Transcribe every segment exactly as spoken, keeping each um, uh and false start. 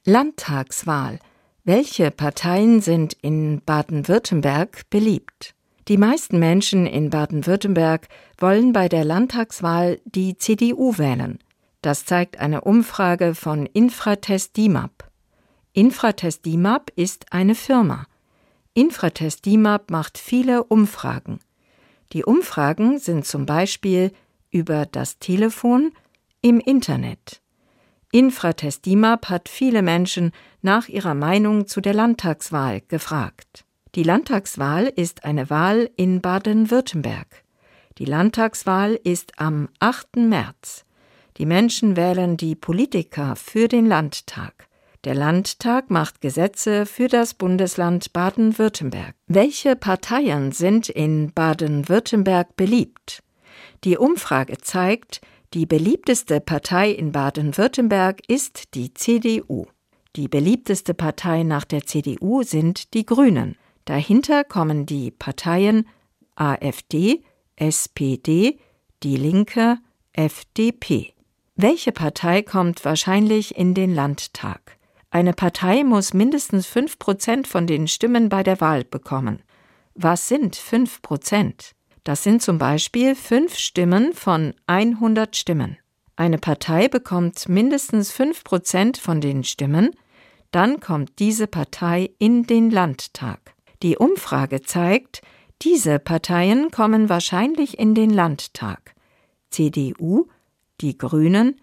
Landtagswahl. Welche Parteien sind in Baden-Württemberg beliebt? Die meisten Menschen in Baden-Württemberg wollen bei der Landtagswahl die C D U wählen. Das zeigt eine Umfrage von Infratest DIMAP. Infratest DIMAP ist eine Firma. Infratest DIMAP macht viele Umfragen. Die Umfragen sind zum Beispiel über das Telefon, im Internet. Infratest DIMAP hat viele Menschen nach ihrer Meinung zu der Landtagswahl gefragt. Die Landtagswahl ist eine Wahl in Baden-Württemberg. Die Landtagswahl ist am achten März. Die Menschen wählen die Politiker für den Landtag. Der Landtag macht Gesetze für das Bundesland Baden-Württemberg. Welche Parteien sind in Baden-Württemberg beliebt? Die Umfrage zeigt, die beliebteste Partei in Baden-Württemberg ist die C D U. Die beliebteste Partei nach der C D U sind die Grünen. Dahinter kommen die Parteien AfD, S P D, Die Linke, F D P. Welche Partei kommt wahrscheinlich in den Landtag? Eine Partei muss mindestens fünf Prozent von den Stimmen bei der Wahl bekommen. Was sind fünf Prozent? Das sind zum Beispiel fünf Stimmen von hundert Stimmen. Eine Partei bekommt mindestens fünf Prozent von den Stimmen, dann kommt diese Partei in den Landtag. Die Umfrage zeigt, diese Parteien kommen wahrscheinlich in den Landtag. C D U, die Grünen,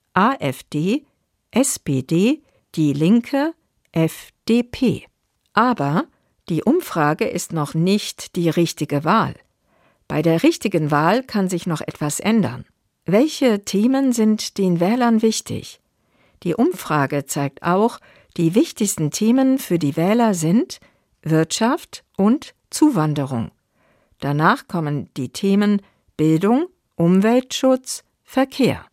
AfD, S P D, Die Linke, F D P. Aber die Umfrage ist noch nicht die richtige Wahl. Bei der richtigen Wahl kann sich noch etwas ändern. Welche Themen sind den Wählern wichtig? Die Umfrage zeigt auch, die wichtigsten Themen für die Wähler sind Wirtschaft und Zuwanderung. Danach kommen die Themen Bildung, Umweltschutz, Verkehr.